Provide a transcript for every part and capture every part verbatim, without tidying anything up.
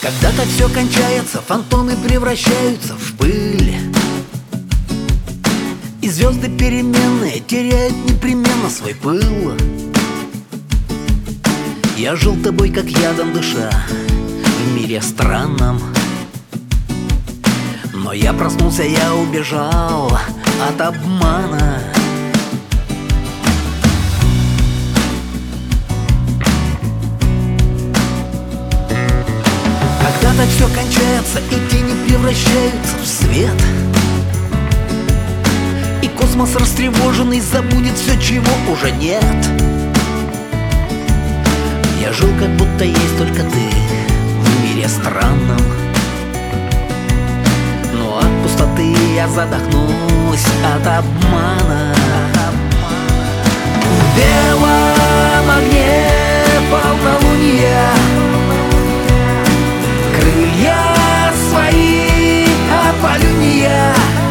Когда-то все кончается, фантоны превращаются в пыль, и звезды переменные теряют непременно свой пыл. Я жил тобой, как ядом дыша, в мире странном. Но я проснулся, я убежал от обмана. Когда-то все кончается, и тени превращаются в свет, и космос растревоженный забудет все, чего уже нет. Я жил, как будто есть только ты в мире странном, но от пустоты я задохнусь от обмана. В белом огне полнолуния крылья свои опалю не я,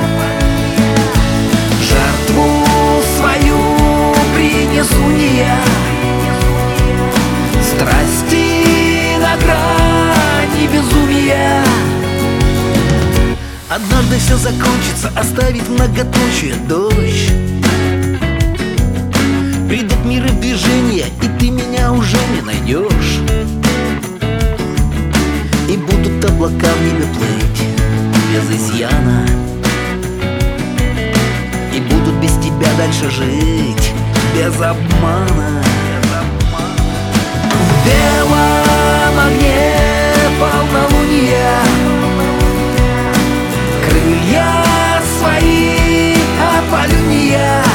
жертву свою принесу не я, страсти на грани безумия. Однажды все закончится, оставит многоточие дождь. Придут миры в движение, и ты меня уже не найдешь. И будут облака в небе плыть без изъяна, и будут без тебя дальше жить без обмана. В белом огне полнолуния крылья свои опалю не я,